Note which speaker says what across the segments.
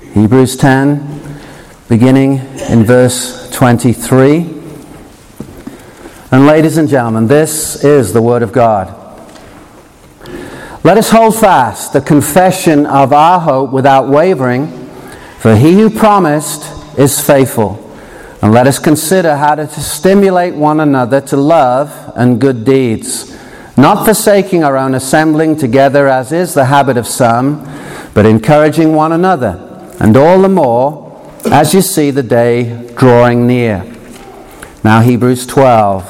Speaker 1: Hebrews 10, beginning in verse 23. And ladies and gentlemen, this is the Word of God. Let us hold fast the confession of our hope without wavering, for he who promised is faithful. And let us consider how to stimulate one another to love and good deeds, not forsaking our own assembling together as is the habit of some, but encouraging one another, and all the more as you see the day drawing near. Now Hebrews 12,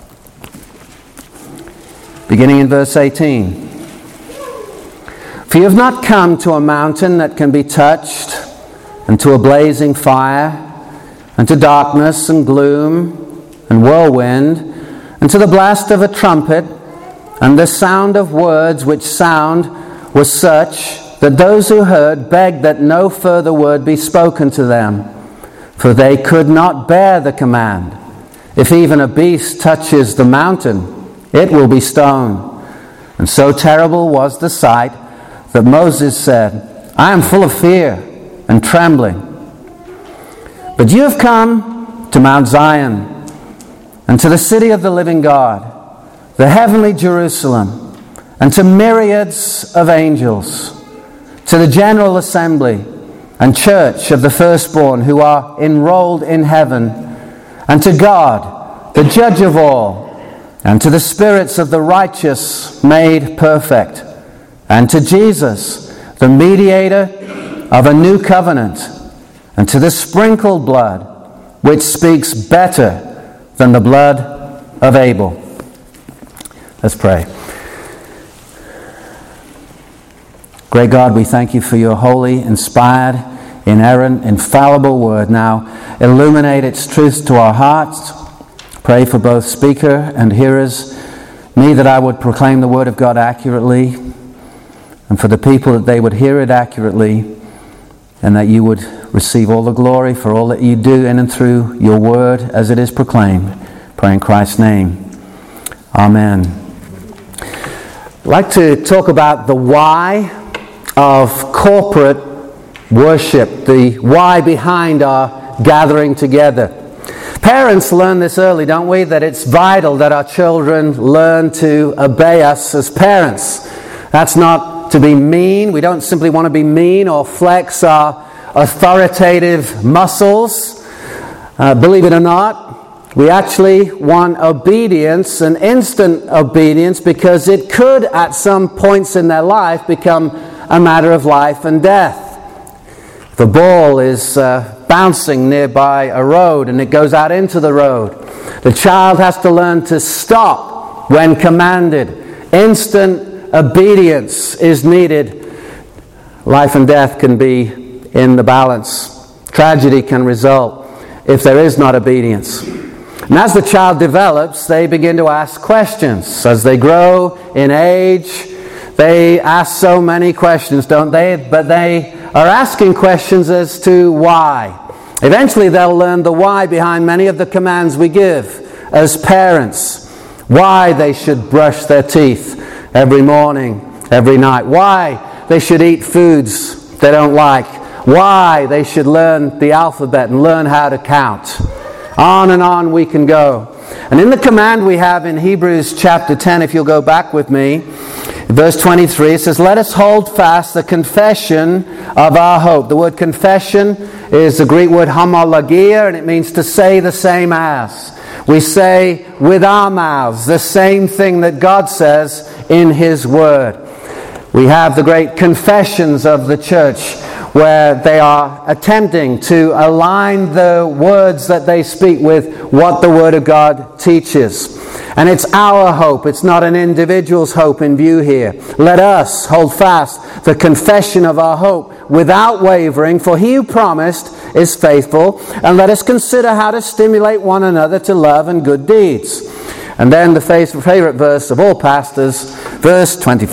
Speaker 1: beginning in verse 18. For you have not come to a mountain that can be touched, and to a blazing fire, and to darkness and gloom and whirlwind, and to the blast of a trumpet, and the sound of words, which sound was such that those who heard begged that no further word be spoken to them, for they could not bear the command. If even a beast touches the mountain, it will be stoned. And so terrible was the sight that Moses said, I am full of fear and trembling. But you have come to Mount Zion, and to the city of the living God, the heavenly Jerusalem, and to myriads of angels, to the general assembly and church of the firstborn who are enrolled in heaven, and to God, the judge of all, and to the spirits of the righteous made perfect, and to Jesus, the mediator of a new covenant, and to the sprinkled blood, which speaks better than the blood of Abel. Let's pray. Great God, we thank you for your holy, inspired, inerrant, infallible word. Now illuminate its truth to our hearts. Pray for both speaker and hearers. Me, that I would proclaim the word of God accurately, and for the people that they would hear it accurately, and that you would receive all the glory for all that you do in and through your word as it is proclaimed. Pray in Christ's name. Amen. I'd like to talk about the why of corporate worship, the why behind our gathering together. Parents learn this early, don't we? That it's vital that our children learn to obey us as parents. That's not to be mean. We don't simply want to be mean or flex our authoritative muscles. Believe it or not, we actually want obedience, and instant obedience, because it could at some points in their life become a matter of life and death. If a ball is bouncing nearby a road and it goes out into the road, the child has to learn to stop when commanded. Instant obedience is needed. Life and death can be in the balance. Tragedy can result if there is not obedience. And as the child develops, they begin to ask questions. As they grow in age, they ask so many questions, don't they? But they are asking questions as to why. Eventually they'll learn the why behind many of the commands we give as parents. Why they should brush their teeth every morning, every night. Why they should eat foods they don't like. Why they should learn the alphabet and learn how to count. On and on we can go. And in the command we have in Hebrews chapter 10, if you'll go back with me, verse 23, it says, let us hold fast the confession of our hope. The word confession is the Greek word homologia, and it means to say the same as. We say with our mouths the same thing that God says in His Word. We have the great confessions of the church, where they are attempting to align the words that they speak with what the Word of God teaches. And it's our hope. It's not an individual's hope in view here. Let us hold fast the confession of our hope without wavering, for he who promised is faithful. And let us consider how to stimulate one another to love and good deeds. And then the favorite verse of all pastors, verse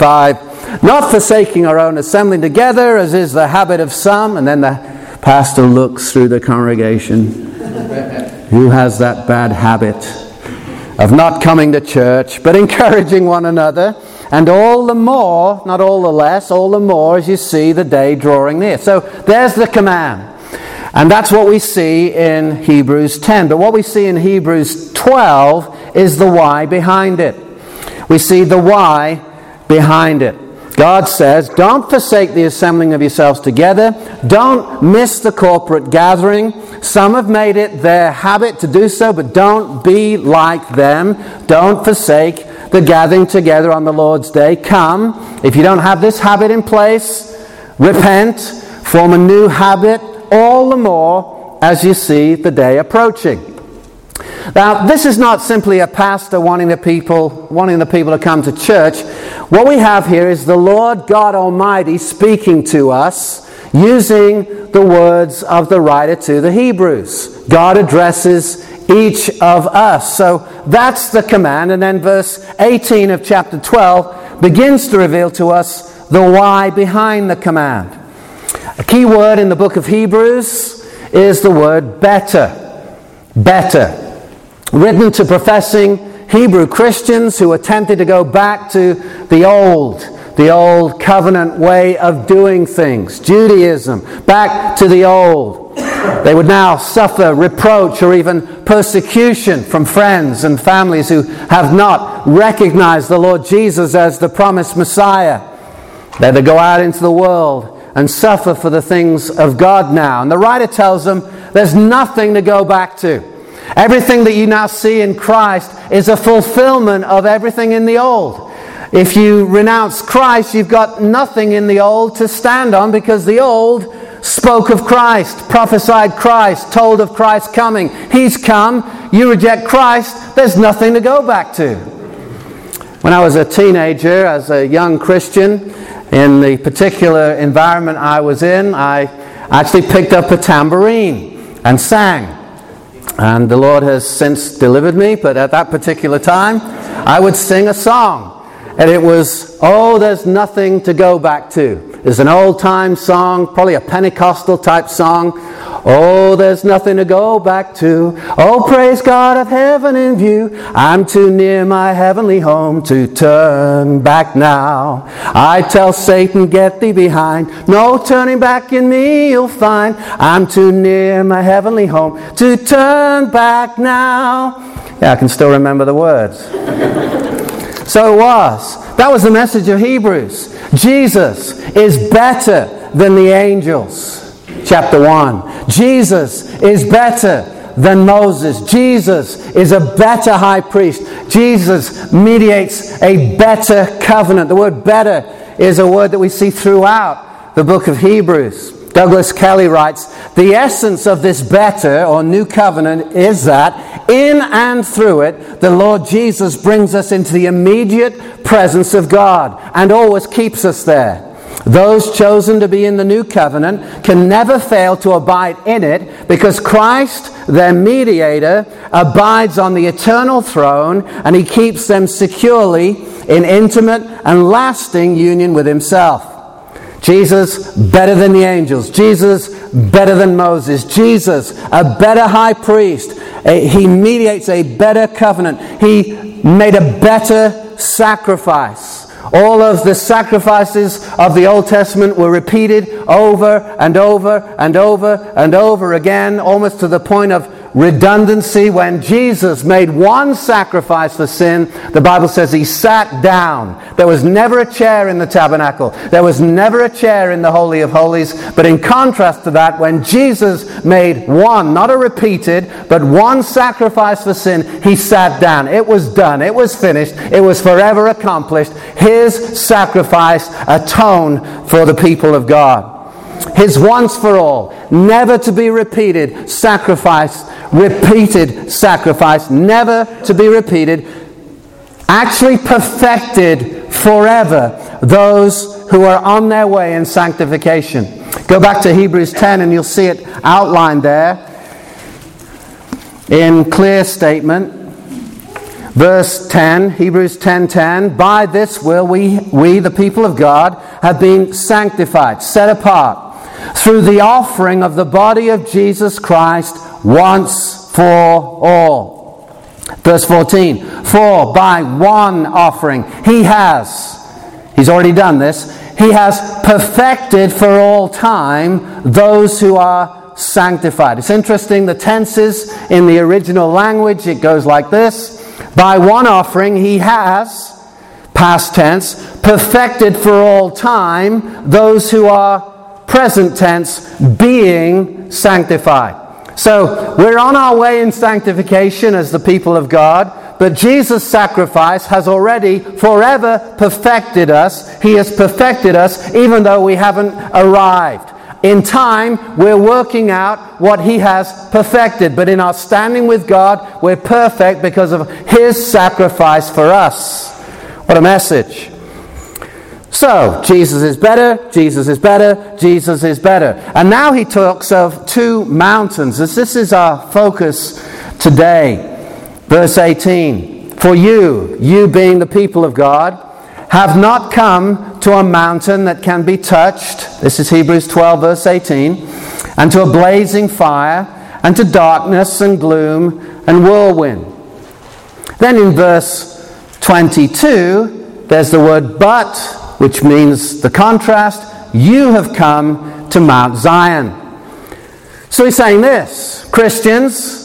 Speaker 1: 25, not forsaking our own assembling together, as is the habit of some. And then the pastor looks through the congregation. Who has that bad habit of not coming to church, but encouraging one another, and all the more, not all the less, all the more as you see the day drawing near. So there's the command. And that's what we see in Hebrews 10. But what we see in Hebrews 12 is the why behind it. We see the why behind it. God says, don't forsake the assembling of yourselves together. Don't miss the corporate gathering. Some have made it their habit to do so, but don't be like them. Don't forsake the gathering together on the Lord's day. Come, if you don't have this habit in place, repent, form a new habit, all the more as you see the day approaching. Now, this is not simply a pastor wanting the people to come to church. What we have here is the Lord God Almighty speaking to us using the words of the writer to the Hebrews. God addresses each of us. So that's the command. And then verse 18 of chapter 12 begins to reveal to us the why behind the command. A key word in the book of Hebrews is the word better. Better. Written to professing Hebrew Christians who attempted to go back to the old covenant way of doing things, Judaism, back to the old. They would now suffer reproach or even persecution from friends and families who have not recognized the Lord Jesus as the promised Messiah. They had to go out into the world and suffer for the things of God now. And the writer tells them there's nothing to go back to. Everything that you now see in Christ is a fulfillment of everything in the old. If you renounce Christ, you've got nothing in the old to stand on, because the old spoke of Christ, prophesied Christ, told of Christ's coming. He's come. You reject Christ, there's nothing to go back to. When I was a teenager, as a young Christian, in the particular environment I was in, I actually picked up a tambourine and sang. And the Lord has since delivered me, but at that particular time, I would sing a song. And it was, oh, there's nothing to go back to. It's an old-time song, probably a Pentecostal type song. Oh, there's nothing to go back to. Oh, praise God of heaven in view. I'm too near my heavenly home to turn back now. I tell Satan, get thee behind. No turning back in me you'll find. I'm too near my heavenly home to turn back now. Yeah, I can still remember the words. So it was. That was the message of Hebrews. Jesus is better than the angels. Chapter 1. Jesus is better than Moses. Jesus is a better high priest. Jesus mediates a better covenant. The word better is a word that we see throughout the book of Hebrews. Douglas Kelly writes, the essence of this better or new covenant is that in and through it, the Lord Jesus brings us into the immediate presence of God and always keeps us there. Those chosen to be in the new covenant can never fail to abide in it, because Christ, their mediator, abides on the eternal throne, and he keeps them securely in intimate and lasting union with himself. Jesus better than the angels. Jesus better than Moses. Jesus a better high priest. He mediates a better covenant. He made a better sacrifice. All of the sacrifices of the Old Testament were repeated over and over and over and over again, almost to the point of redundancy. When Jesus made one sacrifice for sin, the Bible says he sat down. There was never a chair in the tabernacle. There was never a chair in the Holy of Holies. But in contrast to that, when Jesus made one, not a repeated, but one sacrifice for sin, he sat down. It was done. It was finished. It was forever accomplished. His sacrifice atoned for the people of God. His once for all, never to be repeated sacrifice, never to be repeated, actually perfected forever those who are on their way in sanctification. Go back to Hebrews 10 and you'll see it outlined there in clear statement. Verse 10, Hebrews 10:10, by this will we, the people of God, have been sanctified, set apart, through the offering of the body of Jesus Christ once for all. Verse 14, for by one offering he has He's already done this. He has perfected for all time those who are sanctified. It's interesting, the tenses in the original language, it goes like this. By one offering, he has, past tense, perfected for all time those who are, present tense, being sanctified. So we're on our way in sanctification as the people of God. But Jesus' sacrifice has already forever perfected us. He has perfected us even though we haven't arrived. In time, we're working out what He has perfected. But in our standing with God, we're perfect because of His sacrifice for us. What a message. So, Jesus is better, Jesus is better, Jesus is better. And now He talks of two mountains. This is our focus today. Verse 18, for you being the people of God, have not come to a mountain that can be touched. This is Hebrews 12, verse 18. And to a blazing fire, and to darkness and gloom and whirlwind. Then in verse 22, there's the word but, which means the contrast. You have come to Mount Zion. So he's saying this, Christians,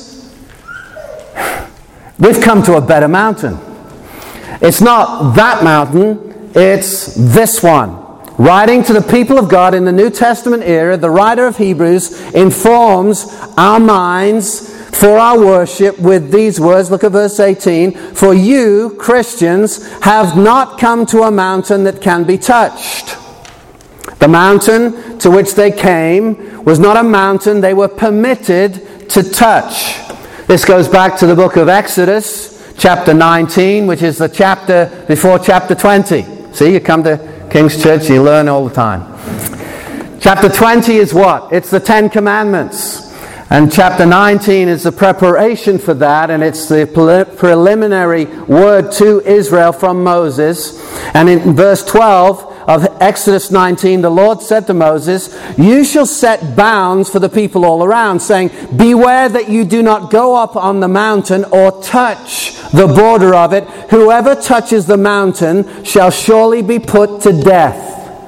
Speaker 1: we've come to a better mountain. It's not that mountain, it's this one. Writing to the people of God in the New Testament era, the writer of Hebrews informs our minds for our worship with these words. Look at verse 18. For you, Christians, have not come to a mountain that can be touched. The mountain to which they came was not a mountain they were permitted to touch. This goes back to the book of Exodus, chapter 19, which is the chapter before chapter 20. See, you come to King's Church, you learn all the time. Chapter 20 is what? It's the Ten Commandments. And chapter 19 is the preparation for that, and it's the preliminary word to Israel from Moses. And in verse 12 of Exodus 19, the Lord said to Moses, you shall set bounds for the people all around, saying, beware that you do not go up on the mountain or touch the border of it. Whoever touches the mountain shall surely be put to death.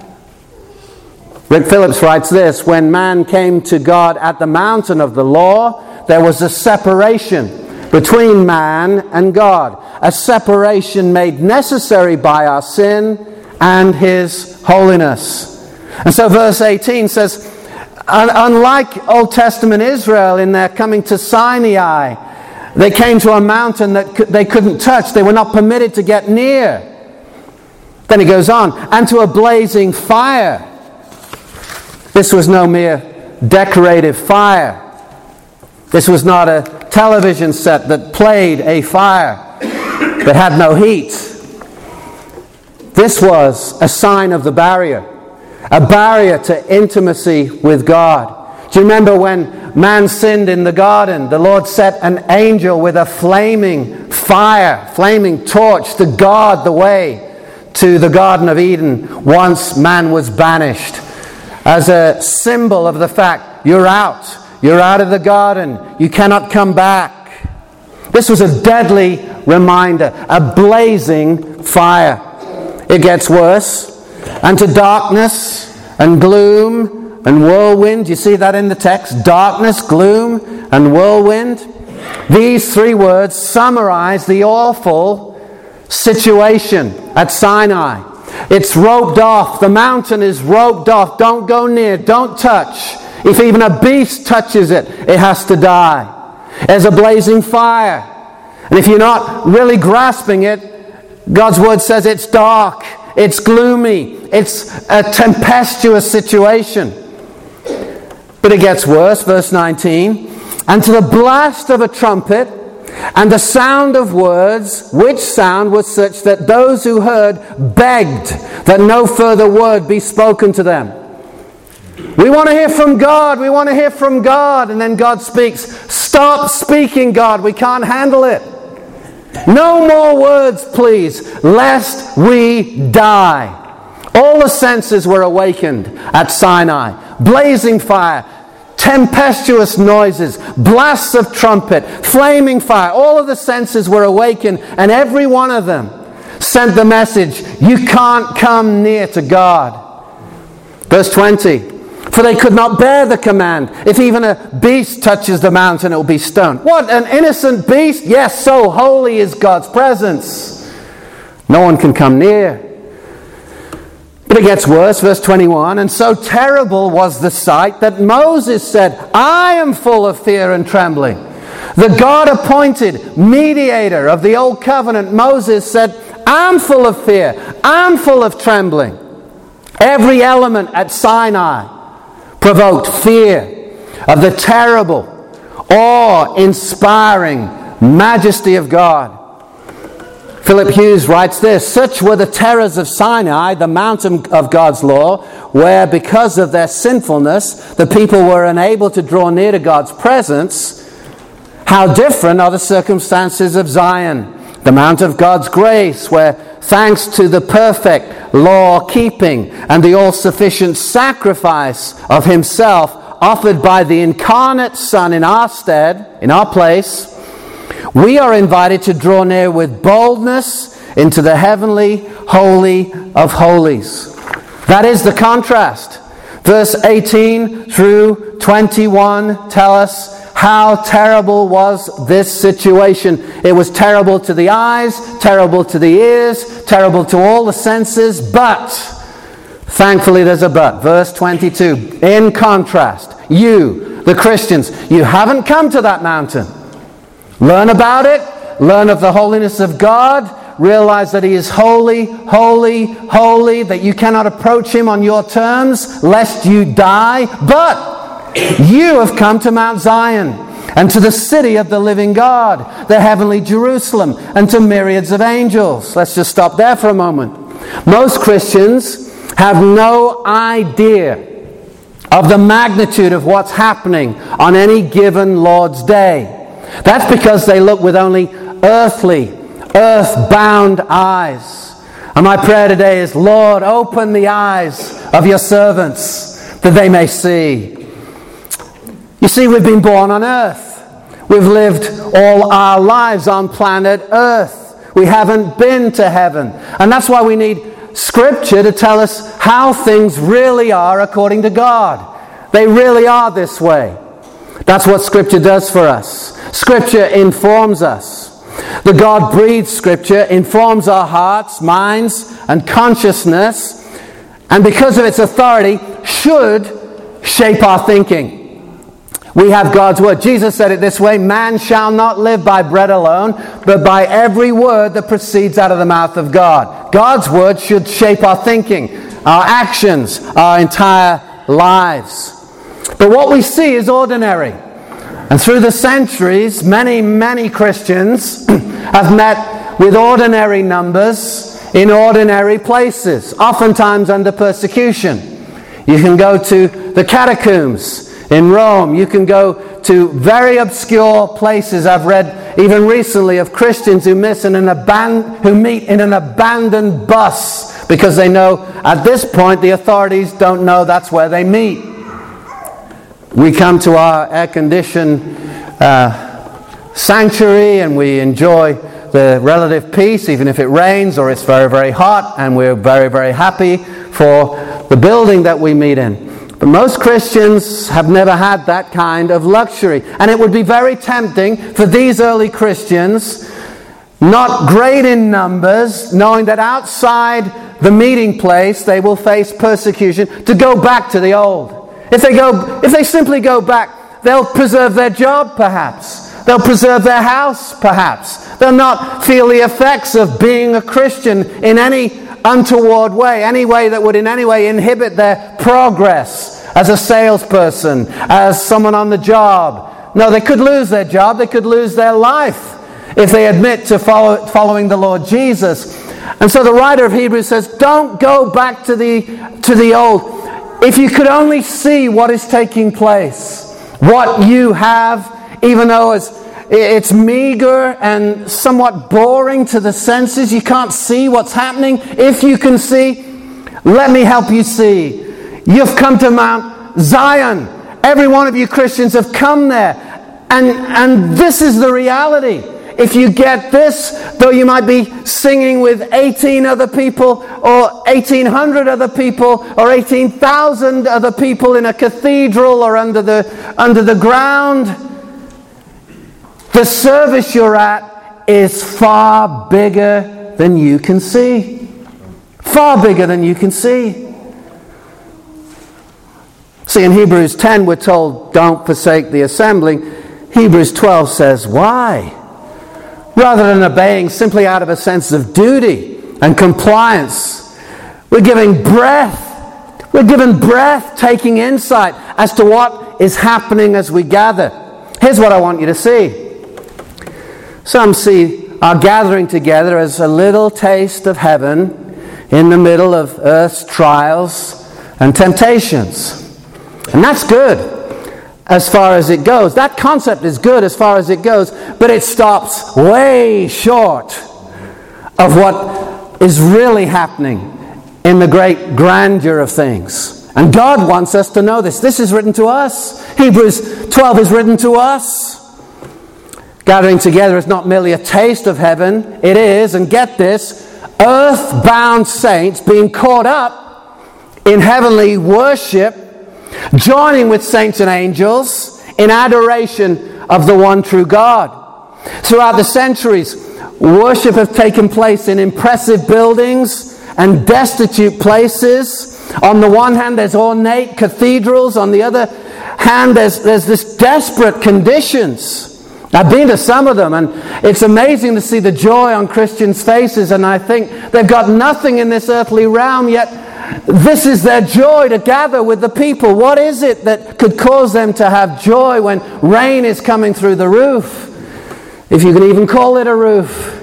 Speaker 1: Rick Phillips writes this, when man came to God at the mountain of the law, there was a separation between man and God. A separation made necessary by our sin and His holiness. And so verse 18 says, unlike Old Testament Israel in their coming to Sinai, they came to a mountain that they couldn't touch. They were not permitted to get near. Then he goes on, and to a blazing fire. This was no mere decorative fire. This was not a television set that played a fire that had no heat. This was a sign of the barrier, a barrier to intimacy with God. Do you remember when man sinned in the garden? The Lord set an angel with a flaming fire, flaming torch to guard the way to the Garden of Eden once man was banished. As a symbol of the fact, you're out of the garden, you cannot come back. This was a deadly reminder, a blazing fire. It gets worse. And to darkness and gloom and whirlwind, you see that in the text? Darkness, gloom and whirlwind. These three words summarize the awful situation at Sinai. It's roped off. The mountain is roped off. Don't go near. Don't touch. If even a beast touches it, it has to die. There's a blazing fire. And if you're not really grasping it, God's word says it's dark. It's gloomy. It's a tempestuous situation. But it gets worse. Verse 19. And to the blast of a trumpet, and the sound of words, which sound was such that those who heard begged that no further word be spoken to them. We want to hear from God. We want to hear from God. And then God speaks. Stop speaking, God. We can't handle it. No more words, please, lest we die. All the senses were awakened at Sinai. Blazing fire. Tempestuous noises, blasts of trumpet, flaming fire. All of the senses were awakened, and every one of them sent the message, you can't come near to God. Verse 20, for they could not bear the command. If even a beast touches the mountain, it will be stoned. What, an innocent beast? Yes, so holy is God's presence. No one can come near. But it gets worse, verse 21, and so terrible was the sight that Moses said, I am full of fear and trembling. The God-appointed mediator of the old covenant, Moses, said, I'm full of fear, I'm full of trembling. Every element at Sinai provoked fear of the terrible, awe-inspiring majesty of God. Philip Hughes writes this, such were the terrors of Sinai, the mountain of God's law, where because of their sinfulness, the people were unable to draw near to God's presence. How different are the circumstances of Zion, the mount of God's grace, where thanks to the perfect law-keeping and the all-sufficient sacrifice of himself offered by the incarnate Son in our stead, in our place, we are invited to draw near with boldness into the heavenly holy of holies. That is the contrast. Verse 18 through 21 tell us how terrible was this situation. It was terrible to the eyes, terrible to the ears, terrible to all the senses, but, thankfully there's a but. Verse 22, in contrast, you, the Christians, you haven't come to that mountain. Learn about it, learn of the holiness of God, realize that He is holy, holy, holy, that you cannot approach Him on your terms lest you die. But you have come to Mount Zion and to the city of the living God, the heavenly Jerusalem, and to myriads of angels. Let's just stop there for a moment. Most Christians have no idea of the magnitude of what's happening on any given Lord's Day. That's because they look with only earthbound eyes. And my prayer today is, Lord, open the eyes of your servants that they may see. You see, we've been born on earth. We've lived all our lives on planet earth. We haven't been to heaven. And that's why we need Scripture to tell us how things really are according to God. They really are this way. That's what Scripture does for us. Scripture informs us. The God-breathed Scripture informs our hearts, minds, and consciousness, and because of its authority, should shape our thinking. We have God's Word. Jesus said it this way, man shall not live by bread alone, but by every word that proceeds out of the mouth of God. God's Word should shape our thinking, our actions, our entire lives. But what we see is ordinary. And through the centuries, many Christians have met with ordinary numbers in ordinary places, oftentimes under persecution. You can go to the catacombs in Rome. You can go to very obscure places. I've read even recently of Christians who meet in an abandoned bus because they know at this point the authorities don't know that's where they meet. We come to our air-conditioned sanctuary and we enjoy the relative peace, even if it rains or it's very, very hot, and we're very, very happy for the building that we meet in. But most Christians have never had that kind of luxury. And it would be very tempting for these early Christians, not great in numbers, knowing that outside the meeting place they will face persecution, to go back to the old. If they simply go back, they'll preserve their job, perhaps. They'll preserve their house, perhaps. They'll not feel the effects of being a Christian in any untoward way, any way that would in any way inhibit their progress as a salesperson, as someone on the job. No, they could lose their job. They could lose their life if they admit to following the Lord Jesus. And so the writer of Hebrews says, don't go back to the old. If you could only see what is taking place, what you have, even though it's meager and somewhat boring to the senses, you can't see what's happening. If you can see, let me help you see. You've come to Mount Zion. Every one of you Christians have come there. And this is the reality. if you get this, though you might be singing with 18 other people or 1,800 other people or 18,000 other people in a cathedral or under the ground, the service you're at is far bigger than you can see. Far bigger than you can see. See, in Hebrews 10 we're told, don't forsake the assembling. Hebrews 12 says, why? Rather than obeying simply out of a sense of duty and compliance, we're giving breath. We're given breathtaking insight as to what is happening as we gather. Here's what I want you to see. Some see our gathering together as a little taste of heaven in the middle of earth's trials and temptations. And that's good as far as it goes. That concept is good as far as it goes, but it stops way short of what is really happening in the great grandeur of things. And God wants us to know this. This is written to us. Hebrews 12 is written to us. Gathering together is not merely a taste of heaven. It is, and get this, earthbound saints being caught up in heavenly worship, joining with saints and angels in adoration of the one true God. Throughout the centuries, worship has taken place in impressive buildings and destitute places. On the one hand, there's ornate cathedrals. On the other hand, there's this desperate conditions. I've been to some of them, and it's amazing to see the joy on Christians' faces, and I think they've got nothing in this earthly realm, yet this is their joy, to gather with the people. What is it that could cause them to have joy when rain is coming through the roof? If you can even call it a roof.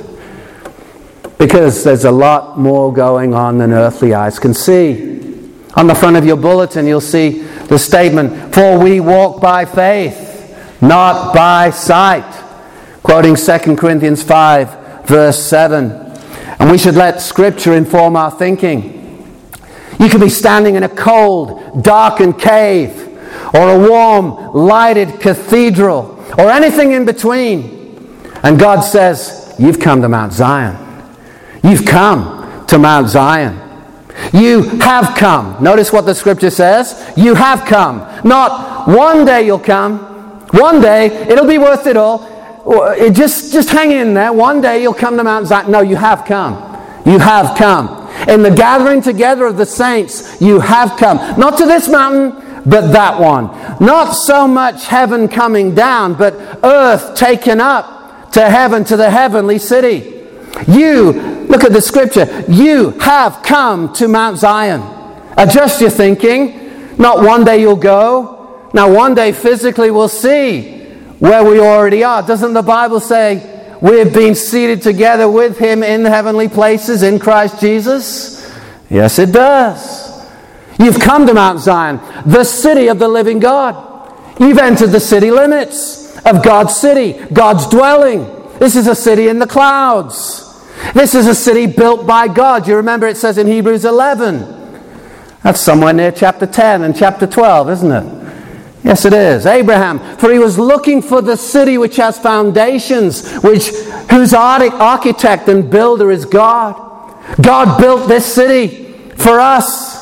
Speaker 1: Because there's a lot more going on than earthly eyes can see. On the front of your bulletin, you'll see the statement, "For we walk by faith, not by sight." Quoting 2 Corinthians 5, verse 7. And we should let Scripture inform our thinking. You could be standing in a cold, darkened cave, or a warm, lighted cathedral, or anything in between. And God says, you've come to Mount Zion. You've come to Mount Zion. You have come. Notice what the Scripture says. You have come. Not one day you'll come. One day it'll be worth it all. Just hang in there. One day you'll come to Mount Zion. No, you have come. You have come. In the gathering together of the saints, you have come. Not to this mountain, but that one. Not so much heaven coming down, but earth taken up to heaven, to the heavenly city. You, look at the Scripture, you have come to Mount Zion. Adjust your thinking. Not one day you'll go. Now one day physically we'll see where we already are. Doesn't the Bible say we've been seated together with Him in the heavenly places in Christ Jesus? Yes, it does. You've come to Mount Zion, the city of the living God. You've entered the city limits of God's city, God's dwelling. This is a city in the clouds. This is a city built by God. You remember it says in Hebrews 11. That's somewhere near chapter 10 and chapter 12, isn't it? Yes, it is. Abraham, for he was looking for the city which has foundations, whose architect and builder is God. God built this city for us.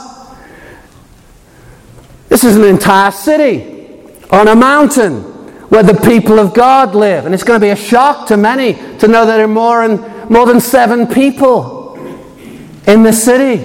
Speaker 1: This is an entire city on a mountain where the people of God live. And it's going to be a shock to many to know that there are more than 7 people in the city.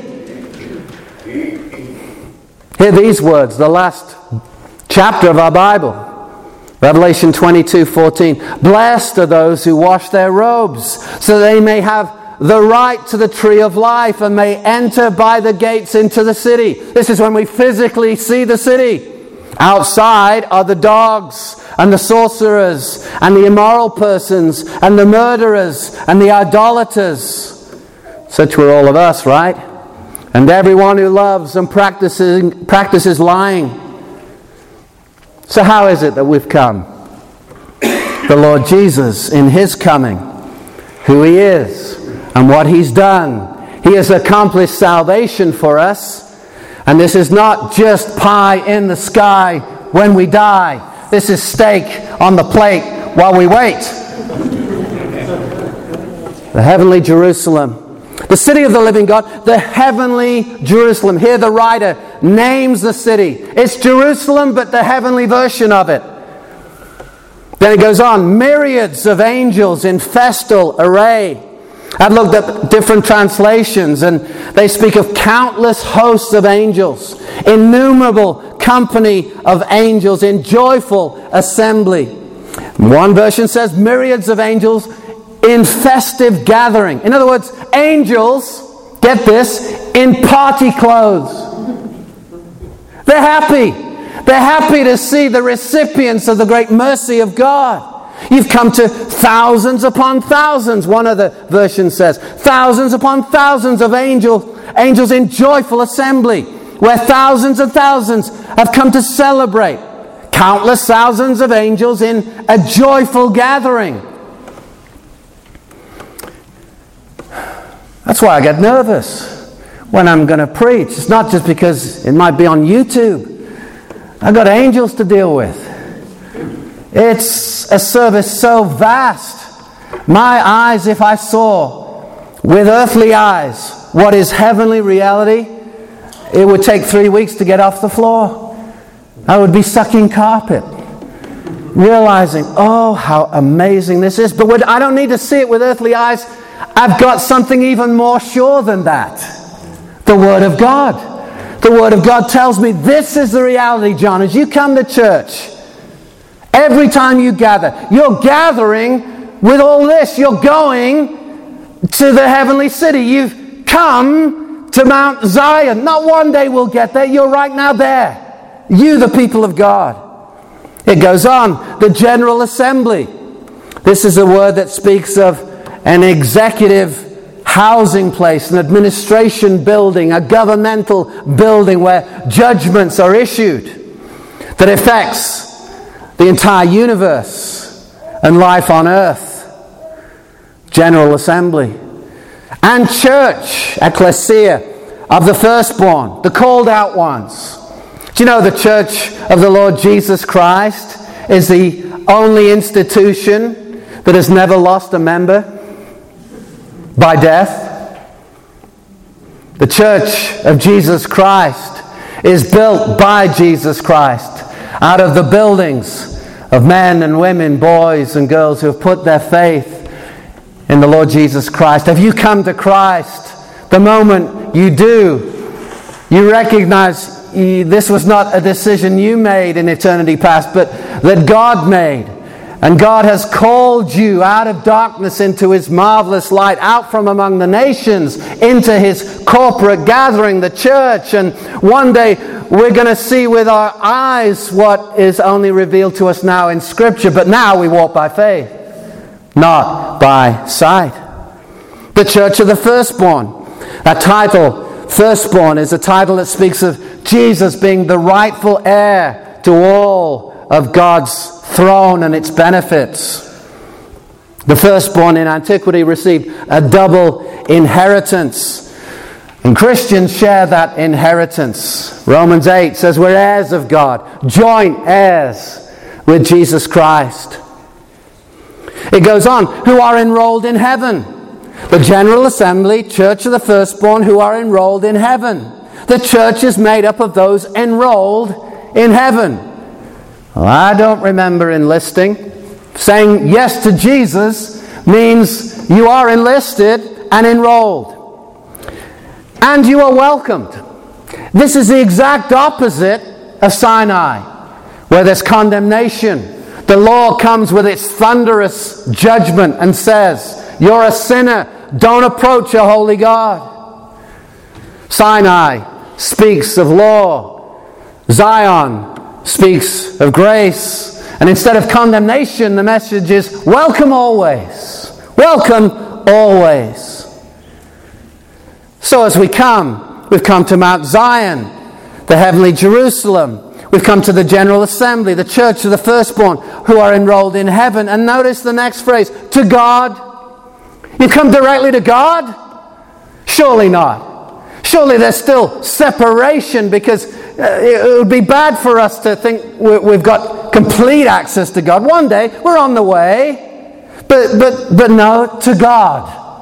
Speaker 1: Hear these words, the last chapter of our Bible, Revelation 22:14. Blessed are those who wash their robes, so they may have the right to the tree of life and may enter by the gates into the city. This is when we physically see the city. Outside are the dogs and the sorcerers and the immoral persons and the murderers and the idolaters. Such were all of us, right? And everyone who loves and practices lying. So how is it that we've come? The Lord Jesus, in His coming, who He is and what He's done. He has accomplished salvation for us. And this is not just pie in the sky when we die. This is steak on the plate while we wait. The heavenly Jerusalem. The city of the living God, the heavenly Jerusalem. Here the writer names the city. It's Jerusalem, but the heavenly version of it. Then it goes on, myriads of angels in festal array. I've looked at different translations, and they speak of countless hosts of angels, innumerable company of angels in joyful assembly. One version says myriads of angels in festive gathering. In other words, angels, get this, in party clothes. They're happy. They're happy to see the recipients of the great mercy of God. You've come to thousands upon thousands, one of the versions says. Thousands upon thousands of angels in joyful assembly, where thousands and thousands have come to celebrate. Countless thousands of angels in a joyful gathering. That's why I get nervous when I'm going to preach. It's not just because it might be on YouTube. I've got angels to deal with. It's a service so vast. My eyes, if I saw with earthly eyes what is heavenly reality, it would take 3 weeks to get off the floor. I would be sucking carpet, realizing, oh, how amazing this is. But I don't need to see it with earthly eyes. I've got something even more sure than that. The Word of God. The Word of God tells me this is the reality, John. As you come to church, every time you gather, you're gathering with all this. You're going to the heavenly city. You've come to Mount Zion. Not one day we'll get there. You're right now there. You, the people of God. It goes on. The General Assembly. This is a word that speaks of an executive housing place, an administration building, a governmental building where judgments are issued that affects the entire universe and life on earth. General Assembly. And church, ecclesia, of the firstborn, the called out ones. Do you know the church of the Lord Jesus Christ is the only institution that has never lost a member by death? The church of Jesus Christ is built by Jesus Christ out of the buildings of men and women, boys and girls who have put their faith in the Lord Jesus Christ. Have you come to Christ? The moment you do, you recognize this was not a decision you made in eternity past, but that God made. And God has called you out of darkness into His marvelous light, out from among the nations into His corporate gathering, the church. And one day we're going to see with our eyes what is only revealed to us now in Scripture. But now we walk by faith, not by sight. The church of the firstborn. That title, firstborn, is a title that speaks of Jesus being the rightful heir to all of God's throne and its benefits. The firstborn in antiquity received a double inheritance. And Christians share that inheritance. Romans 8 says we're heirs of God, joint heirs with Jesus Christ. It goes on, who are enrolled in heaven. The General Assembly, Church of the Firstborn, who are enrolled in heaven. The church is made up of those enrolled in heaven. Well, I don't remember enlisting. Saying yes to Jesus means you are enlisted and enrolled. And you are welcomed. This is the exact opposite of Sinai, where there's condemnation. The law comes with its thunderous judgment and says, you're a sinner. Don't approach a holy God. Sinai speaks of law. Zion speaks of grace. And instead of condemnation, the message is welcome always. Welcome always. So as we've come to Mount Zion, the heavenly Jerusalem. We've come to the General Assembly, the church of the firstborn, who are enrolled in heaven. And notice the next phrase, to God. You come directly to God? Surely not. Surely there's still separation, because it would be bad for us to think we've got complete access to God. One day we're on the way, but no, to God.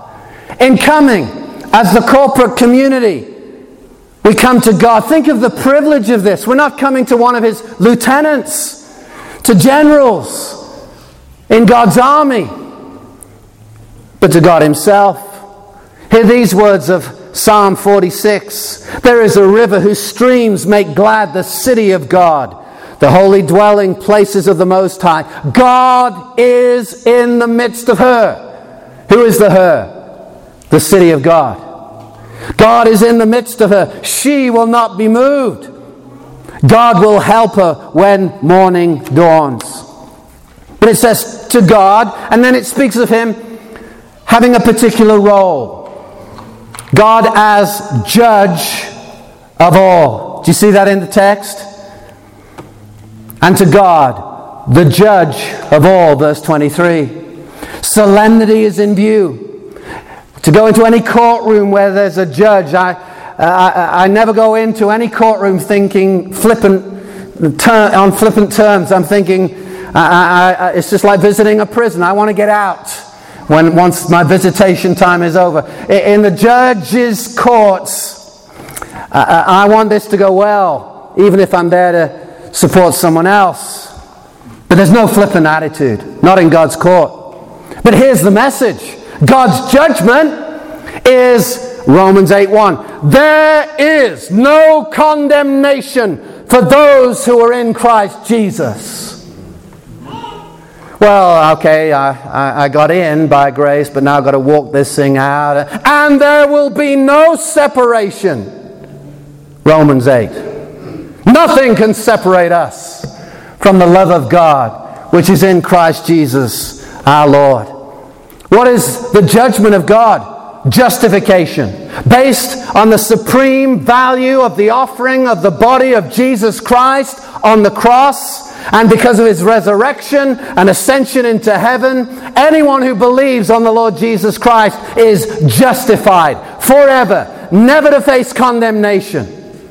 Speaker 1: in coming as the corporate community. We come to God. Think of the privilege of this. We're not coming to one of his lieutenants, to generals in God's army, but to God himself. Hear these words of Psalm 46. There is a river whose streams make glad the city of God, the holy dwelling places of the Most High. God is in the midst of her. Who is the her? The city of God. God is in the midst of her. She will not be moved. God will help her when morning dawns. But it says to God, and then it speaks of him having a particular role. God as judge of all. Do you see that in the text? And to God, the judge of all, verse 23. Solemnity is in view. To go into any courtroom where there's a judge, I never go into any courtroom thinking on flippant terms. I'm thinking, it's just like visiting a prison. I want to get out once my visitation time is over. In the judge's courts, I want this to go well, even if I'm there to support someone else. But there's no flippant attitude, not in God's court. But here's the message. God's judgment is Romans 8:1. There is no condemnation for those who are in Christ Jesus. Well, okay, I got in by grace, but now I've got to walk this thing out. And there will be no separation. Romans 8. Nothing can separate us from the love of God, which is in Christ Jesus our Lord. What is the judgment of God? Justification. Based on the supreme value of the offering of the body of Jesus Christ on the cross, and because of his resurrection and ascension into heaven, anyone who believes on the Lord Jesus Christ is justified forever, never to face condemnation.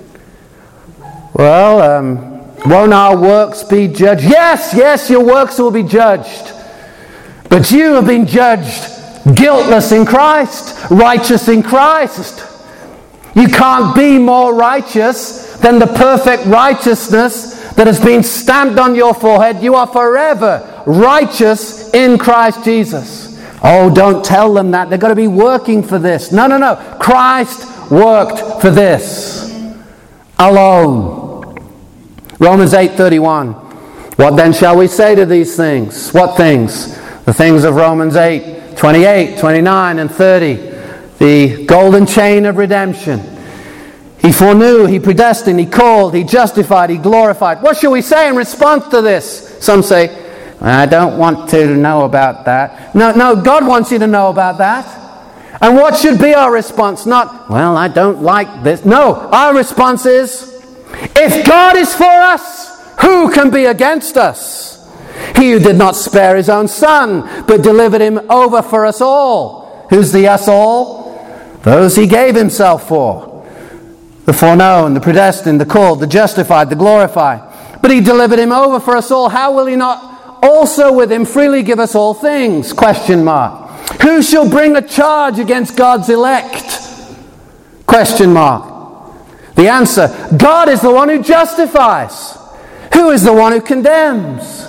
Speaker 1: Well, won't our works be judged? Yes, your works will be judged. But you have been judged guiltless in Christ, righteous in Christ. You can't be more righteous than the perfect righteousness that has been stamped on your forehead. You are forever righteous in Christ Jesus. Oh, don't tell them that. They've got to be working for this. No. Christ worked for this alone. Romans 8:31. What then shall we say to these things? What things? The things of Romans 8, 28, 29, and 30. The golden chain of redemption. He foreknew, he predestined, he called, he justified, he glorified. What shall we say in response to this? Some say, I don't want to know about that. No, God wants you to know about that. And what should be our response? Not, well, I don't like this. No, our response is, if God is for us, who can be against us? He who did not spare his own son, but delivered him over for us all. Who's the us all? Those he gave himself for. The foreknown, the predestined, the called, the justified, the glorified. But he delivered him over for us all. How will he not also with him freely give us all things? Question mark. Who shall bring a charge against God's elect? Question mark. The answer, God is the one who justifies. Who is the one who condemns?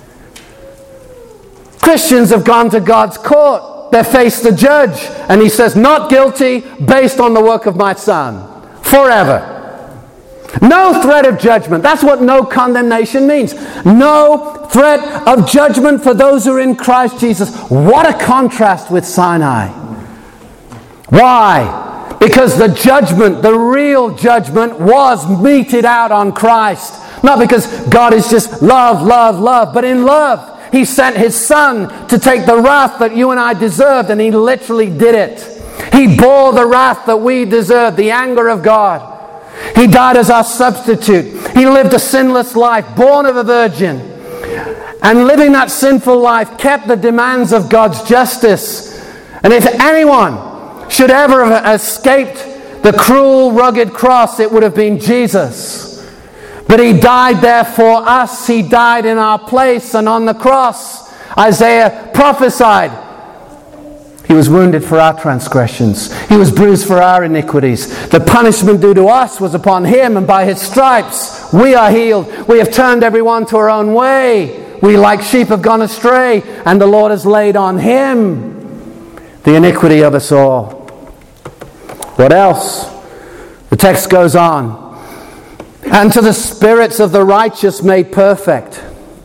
Speaker 1: Christians have gone to God's court. They face the judge. And he says, not guilty based on the work of my son. Forever. No threat of judgment. That's what no condemnation means. No threat of judgment for those who are in Christ Jesus. What a contrast with Sinai. Why? Because the judgment, the real judgment, was meted out on Christ. Not because God is just love, but in love. He sent his son to take the wrath that you and I deserved, and he literally did it. He bore the wrath that we deserved, the anger of God. He died as our substitute. He lived a sinless life, born of a virgin. And living that sinful life kept the demands of God's justice. And if anyone should ever have escaped the cruel, rugged cross, it would have been Jesus. But he died there for us. He died in our place, and on the cross, Isaiah prophesied, He was wounded for our transgressions. He was bruised for our iniquities. The punishment due to us was upon him, and by his stripes we are healed. We have turned everyone to our own way. We like sheep have gone astray, and the Lord has laid on him the iniquity of us all. What else? The text goes on. And to the spirits of the righteous made perfect.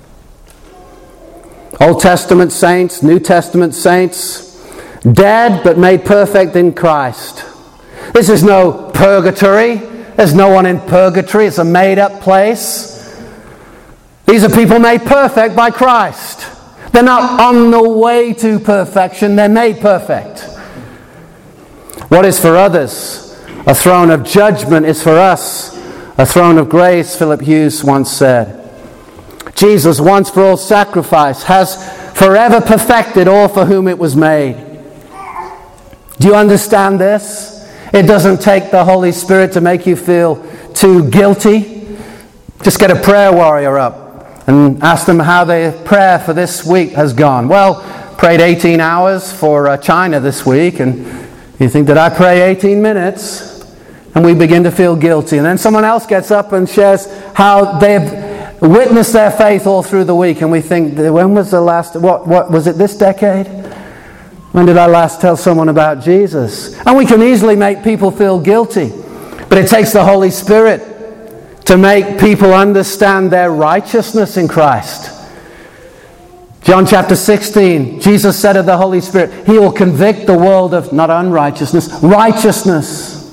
Speaker 1: Old Testament saints, New Testament saints, dead but made perfect in Christ. This is no purgatory. There's no one in purgatory. It's a made-up place. These are people made perfect by Christ. They're not on the way to perfection. They're made perfect. What is for others a throne of judgment is for us a throne of grace, Philip Hughes once said. Jesus' once for all sacrifice has forever perfected all for whom it was made. Do you understand this? It doesn't take the Holy Spirit to make you feel too guilty. Just get a prayer warrior up and ask them how their prayer for this week has gone. Well, prayed 18 hours for China this week, and you think, did I pray 18 minutes? And we begin to feel guilty. And then someone else gets up and shares how they've witnessed their faith all through the week, and we think, when was the last, what was it this decade? When did I last tell someone about Jesus? And we can easily make people feel guilty. But it takes the Holy Spirit to make people understand their righteousness in Christ. John chapter 16, Jesus said of the Holy Spirit, He will convict the world of not unrighteousness, righteousness,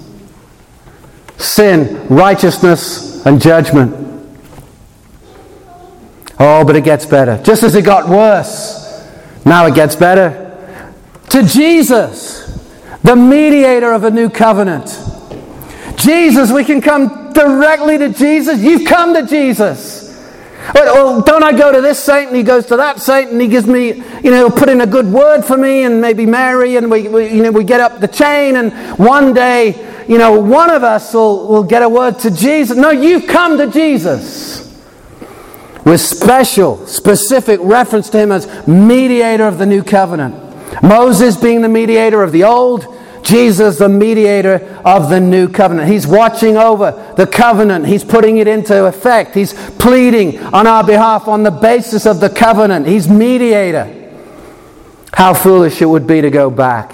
Speaker 1: sin, righteousness, and judgment. Oh, but it gets better. Just as it got worse, now it gets better. To Jesus, the mediator of a new covenant. Jesus, we can come directly to Jesus. You've come to Jesus. Well, don't I go to this saint and he goes to that saint and he gives me, put in a good word for me and maybe Mary, and we get up the chain, and one day, one of us will get a word to Jesus. No, you've come to Jesus with special, specific reference to him as mediator of the new covenant. Moses being the mediator of the old, Jesus the mediator of the new covenant. He's watching over the covenant. He's putting it into effect. He's pleading on our behalf on the basis of the covenant. He's mediator. How foolish it would be to go back.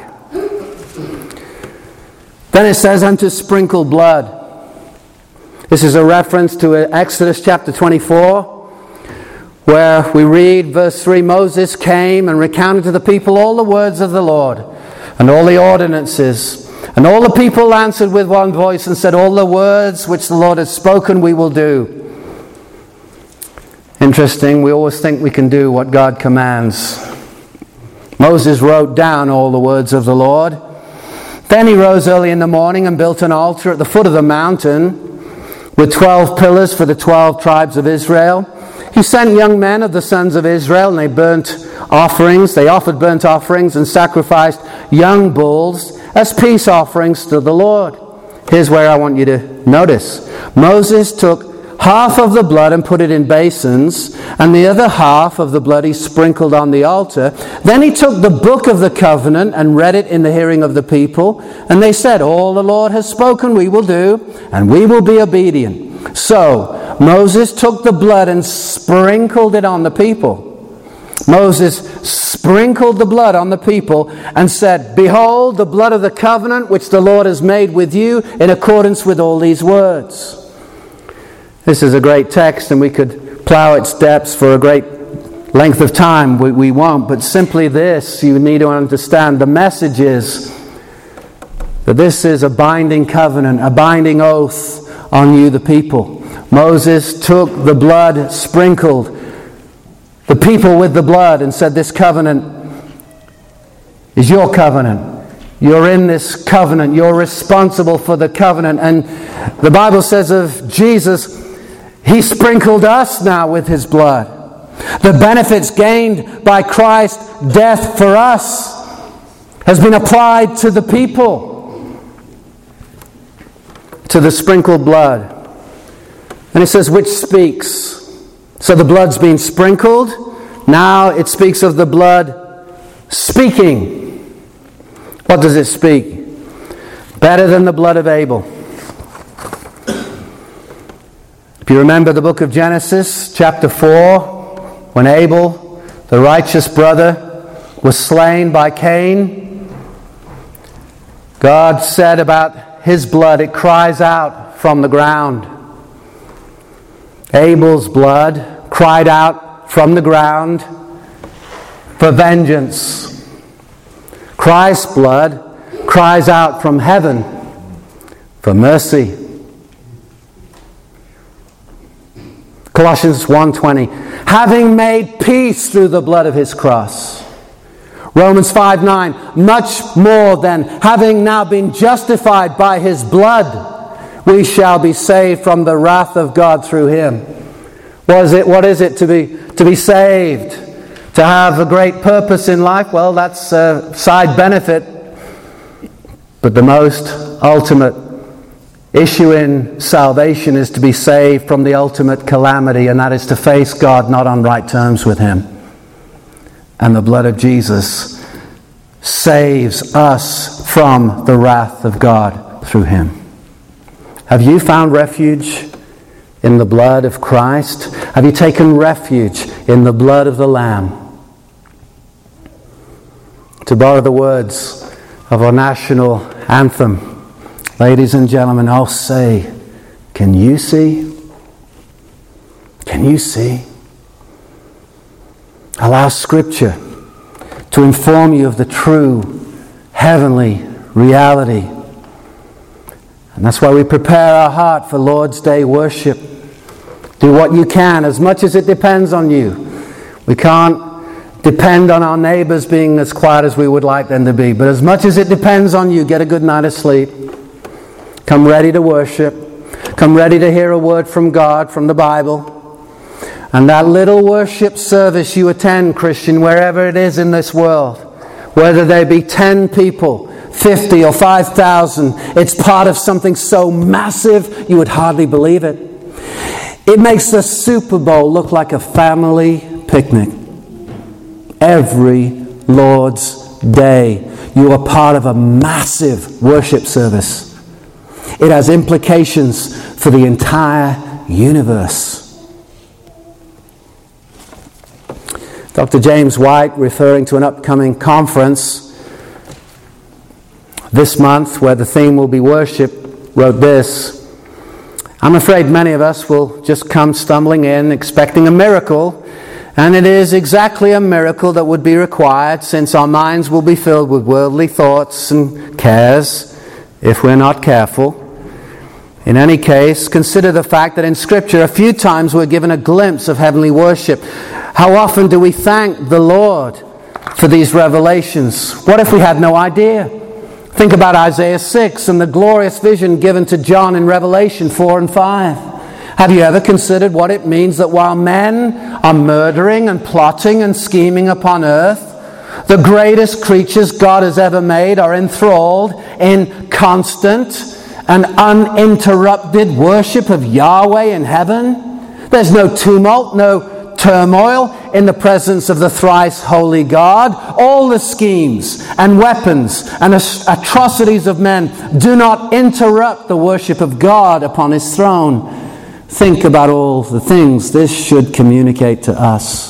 Speaker 1: Then it says, unto sprinkle blood. This is a reference to Exodus chapter 24, where we read verse 3, Moses came and recounted to the people all the words of the Lord and all the ordinances. And all the people answered with one voice and said, all the words which the Lord has spoken we will do. Interesting, we always think we can do what God commands. Moses wrote down all the words of the Lord. Then he rose early in the morning and built an altar at the foot of the mountain with 12 pillars for the 12 tribes of Israel. He sent young men of the sons of Israel, and they burnt offerings. They offered burnt offerings and sacrificed young bulls as peace offerings to the Lord. Here's where I want you to notice. Moses took half of the blood and put it in basins, and the other half of the blood he sprinkled on the altar. Then he took the book of the covenant and read it in the hearing of the people. And they said, all the Lord has spoken we will do, and we will be obedient. So Moses took the blood and sprinkled it on the people. Moses sprinkled the blood on the people and said, behold, the blood of the covenant which the Lord has made with you in accordance with all these words. This is a great text, and we could plow its depths for a great length of time. We won't, but simply this, you need to understand. The message is that this is a binding covenant, a binding oath on you, the people. Moses took the blood, sprinkled the people with the blood, and said, this covenant is your covenant. You're in this covenant. You're responsible for the covenant. And the Bible says of Jesus, He sprinkled us now with His blood. The benefits gained by Christ's death for us has been applied to the people, to the sprinkled blood. And it says, which speaks. So the blood's been sprinkled. Now it speaks of the blood speaking. What does it speak? Better than the blood of Abel. If you remember the book of Genesis, chapter 4, when Abel, the righteous brother, was slain by Cain, God said about his blood, it cries out from the ground. Abel's blood cried out from the ground for vengeance. Christ's blood cries out from heaven for mercy. Colossians 1:20, having made peace through the blood of his cross. Romans 5:9, much more than having now been justified by his blood, we shall be saved from the wrath of God through him. What is it to be saved? To have a great purpose in life? Well, that's a side benefit. But the most ultimate issue in salvation is to be saved from the ultimate calamity, and that is to face God not on right terms with him. And the blood of Jesus saves us from the wrath of God through him. Have you found refuge in the blood of Christ? Have you taken refuge in the blood of the Lamb? To borrow the words of our national anthem, ladies and gentlemen, I'll say, can you see? Can you see? Allow Scripture to inform you of the true heavenly reality. And that's why we prepare our heart for Lord's Day worship. Do what you can, as much as it depends on you. We can't depend on our neighbors being as quiet as we would like them to be. But as much as it depends on you, get a good night of sleep. Come ready to worship. Come ready to hear a word from God, from the Bible. And that little worship service you attend, Christian, wherever it is in this world, whether there be 10 people, 50 or 5,000, it's part of something so massive you would hardly believe it. It makes the Super Bowl look like a family picnic. Every Lord's Day, you are part of a massive worship service. It has implications for the entire universe. Dr. James White, referring to an upcoming conference this month where the theme will be worship, wrote this: I'm afraid many of us will just come stumbling in expecting a miracle, and it is exactly a miracle that would be required, since our minds will be filled with worldly thoughts and cares if we're not careful. In any case, consider the fact that in Scripture a few times we're given a glimpse of heavenly worship. How often do we thank the Lord for these revelations? What if we had no idea? Think about Isaiah 6 and the glorious vision given to John in Revelation 4 and 5. Have you ever considered what it means that while men are murdering and plotting and scheming upon earth, the greatest creatures God has ever made are enthralled in constant and uninterrupted worship of Yahweh in heaven? There's no tumult, no turmoil in the presence of the thrice holy God. All the schemes and weapons and atrocities of men do not interrupt the worship of God upon his throne. Think about all the things this should communicate to us.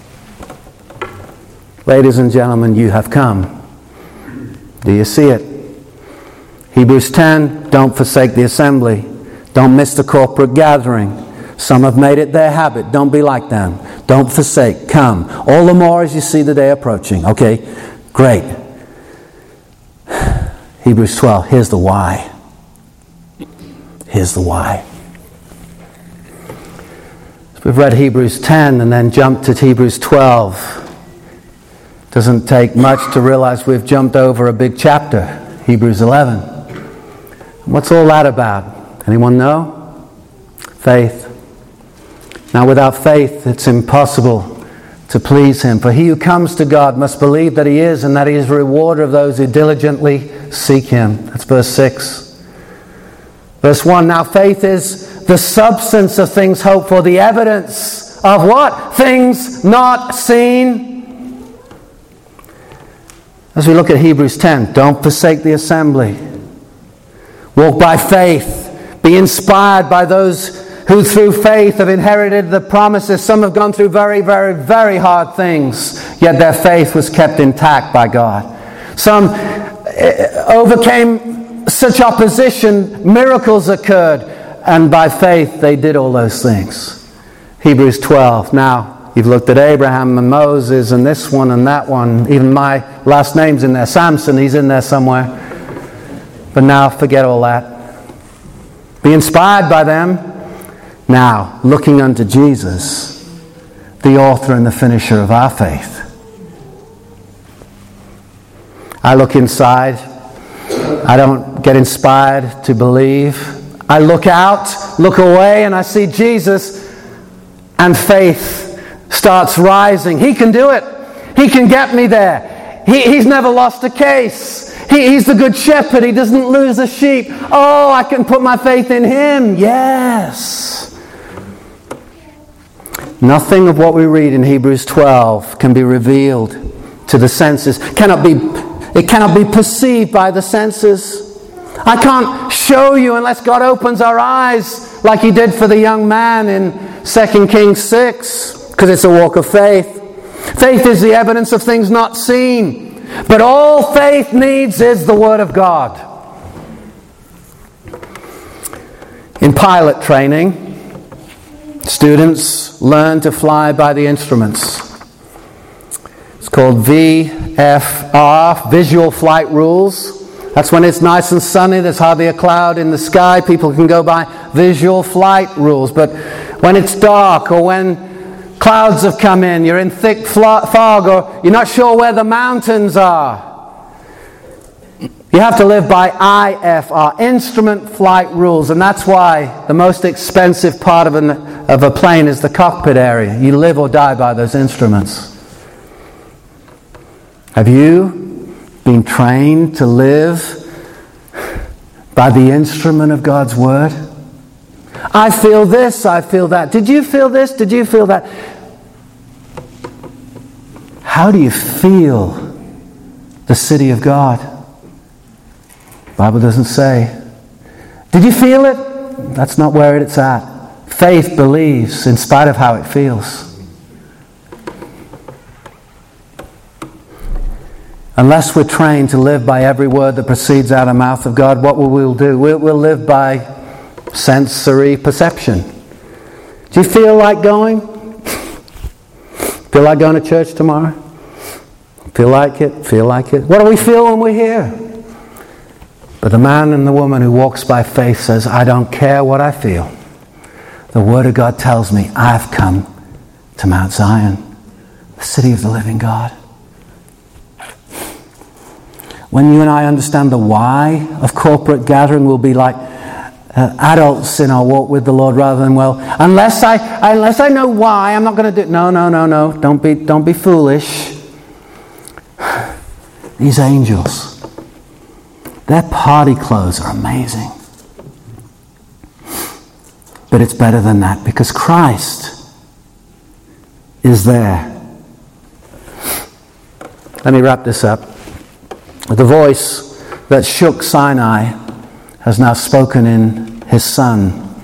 Speaker 1: Ladies and gentlemen, you have come. Do you see it? Hebrews 10, don't forsake the assembly. Don't miss the corporate gathering. Some have made it their habit. Don't be like them. Don't forsake. Come. All the more as you see the day approaching. Okay, great. Hebrews 12, here's the why. Here's the why. We've read Hebrews 10 and then jumped to Hebrews 12. Doesn't take much to realize we've jumped over a big chapter, Hebrews 11. What's all that about? Anyone know? Faith. Now without faith it's impossible to please him. For he who comes to God must believe that he is, and that he is a rewarder of those who diligently seek him. That's verse 6. Verse 1, now faith is the substance of things hoped for, the evidence of what? Things not seen. As we look at Hebrews 10, don't forsake the assembly. Walk by faith. Be inspired by those who through faith have inherited the promises. Some have gone through very, very, very hard things, yet their faith was kept intact by God. Some overcame such opposition, miracles occurred, and by faith they did all those things. Hebrews 12. Now, you've looked at Abraham and Moses and this one and that one. Even my last name's in there. Samson, he's in there somewhere. But now, forget all that. Be inspired by them. Now, looking unto Jesus, the author and the finisher of our faith. I look inside. I don't get inspired to believe. I look out, look away, and I see Jesus, and faith starts rising. He can do it. He can get me there. He's never lost a case. He's the good shepherd. He doesn't lose a sheep. Oh, I can put my faith in Him. Yes. Nothing of what we read in Hebrews 12 can be revealed to the senses. It cannot be perceived by the senses. I can't show you unless God opens our eyes like He did for the young man in 2 Kings 6, because it's a walk of faith. Faith is the evidence of things not seen. But all faith needs is the Word of God. In pilot training, students learn to fly by the instruments. It's called VFR, Visual Flight Rules. That's when it's nice and sunny, there's hardly a cloud in the sky. People can go by visual flight rules. But when it's dark or when clouds have come in, you're in thick fog, or you're not sure where the mountains are, you have to live by IFR, Instrument Flight Rules. And that's why the most expensive part of a plane is the cockpit area. You live or die by those instruments. Have you been trained to live by the instrument of God's Word? I feel this, I feel that. Did you feel this? Did you feel that? How do you feel the city of God? The Bible doesn't say. Did you feel it? That's not where it's at. Faith believes in spite of how it feels. Unless we're trained to live by every word that proceeds out of the mouth of God, what will we do? We'll live by sensory perception. Do you feel like going? Feel like going to church tomorrow? Feel like it? Feel like it? What do we feel when we're here? But the man and the woman who walks by faith says, I don't care what I feel. The Word of God tells me I've come to Mount Zion, the city of the living God. When you and I understand the why of corporate gathering, we'll be like adults in our walk with the Lord, rather than, well, unless I know why, I'm not going to do it. No. Don't be foolish. These angels, their party clothes are amazing. But it's better than that, because Christ is there. Let me wrap this up. The voice that shook Sinai has now spoken in His Son.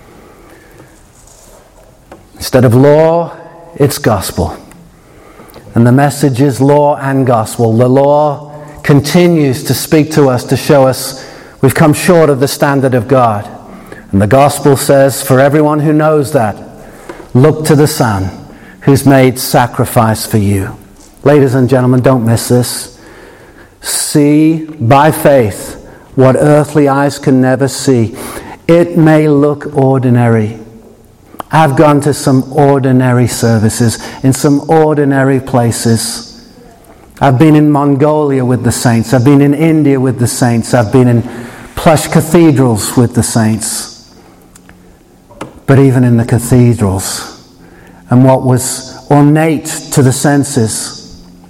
Speaker 1: Instead of law, it's gospel. And the message is law and gospel. The law continues to speak to us, to show us we've come short of the standard of God. And the gospel says, for everyone who knows that, look to the Son who's made sacrifice for you. Ladies and gentlemen, don't miss this. See by faith what earthly eyes can never see. It may look ordinary. I've gone to some ordinary services in some ordinary places. I've been in Mongolia with the saints. I've been in India with the saints. I've been in plush cathedrals with the saints. But even in the cathedrals, and what was ornate to the senses,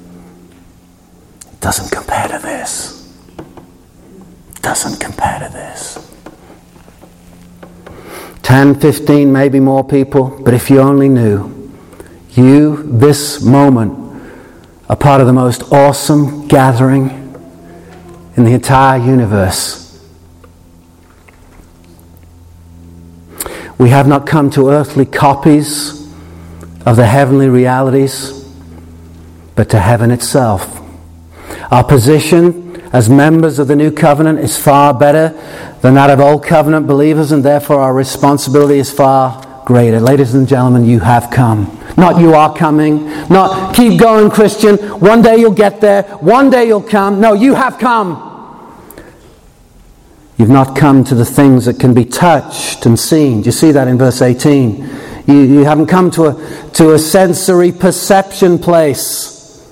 Speaker 1: doesn't compare to this. Doesn't compare to this. 10, 15, maybe more people, but if you only knew, this moment a part of the most awesome gathering in the entire universe. We have not come to earthly copies of the heavenly realities, but to heaven itself. Our position as members of the new covenant is far better than that of old covenant believers, and therefore our responsibility is far greater. Ladies and gentlemen, you have come. Not you are coming. Not keep going, Christian. One day you'll get there. One day you'll come. No, you have come. You've not come to the things that can be touched and seen. Do you see that in verse 18? You haven't come to a sensory perception place.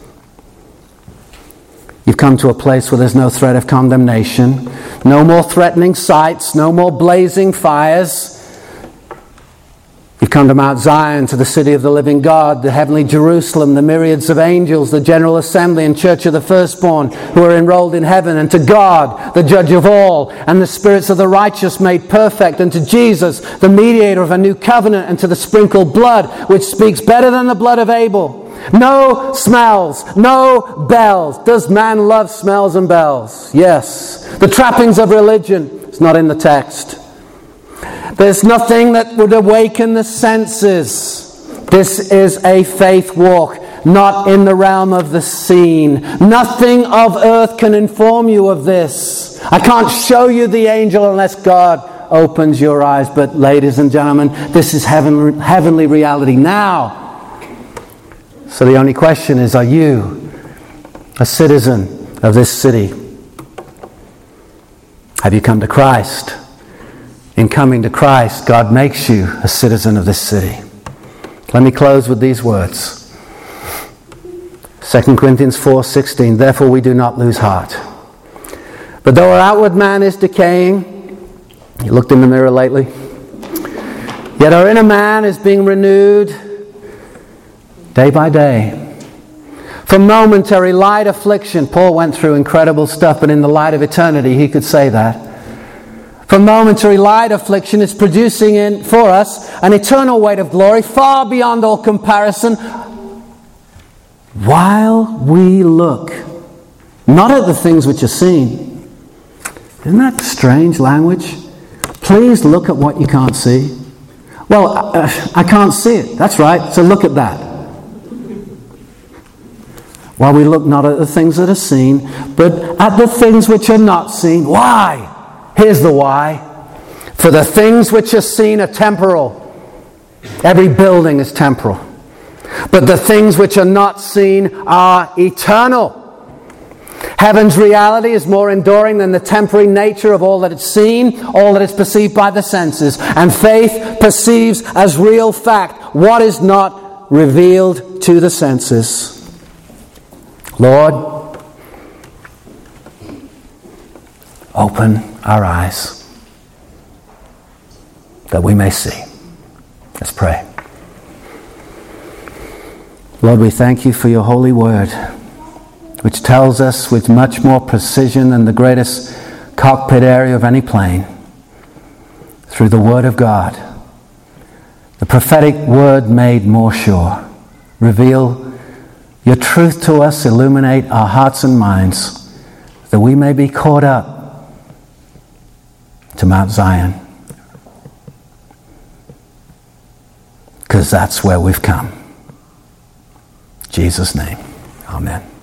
Speaker 1: You've come to a place where there's no threat of condemnation, no more threatening sights, no more blazing fires. You've come to Mount Zion, to the city of the living God, the heavenly Jerusalem, the myriads of angels, the general assembly and church of the firstborn who are enrolled in heaven, and to God, the judge of all, and the spirits of the righteous made perfect, and to Jesus, the mediator of a new covenant, and to the sprinkled blood, which speaks better than the blood of Abel. No smells, no bells. Does man love smells and bells? Yes. The trappings of religion. It's not in the text. There's nothing that would awaken the senses. This is a faith walk, not in the realm of the seen. Nothing of earth can inform you of this. I can't show you the angel unless God opens your eyes. But ladies and gentlemen, this is heavenly reality now. So the only question is, are you a citizen of this city? Have you come to Christ? In coming to Christ, God makes you a citizen of this city. Let me close with these words. 2 Corinthians 4:16, therefore we do not lose heart. But though our outward man is decaying, you looked in the mirror lately? Yet our inner man is being renewed day by day. From momentary light affliction, Paul went through incredible stuff, but in the light of eternity he could say that. From momentary light affliction is producing for us an eternal weight of glory far beyond all comparison, while we look not at the things which are seen. Isn't that strange language? Please look at what you can't see. Well, I can't see it. That's right. So look at that. While we look not at the things that are seen, but at the things which are not seen. Why? Here's the why. For the things which are seen are temporal. Every building is temporal. But the things which are not seen are eternal. Heaven's reality is more enduring than the temporary nature of all that is seen, all that is perceived by the senses. And faith perceives as real fact what is not revealed to the senses. Lord, open our eyes that we may see. Let's pray. Lord, we thank you for your holy word, which tells us with much more precision than the greatest cockpit area of any plane, through the word of God, the prophetic word made more sure. Reveal your truth to us, illuminate our hearts and minds, that we may be caught up to Mount Zion, because that's where we've come. In Jesus' name, amen.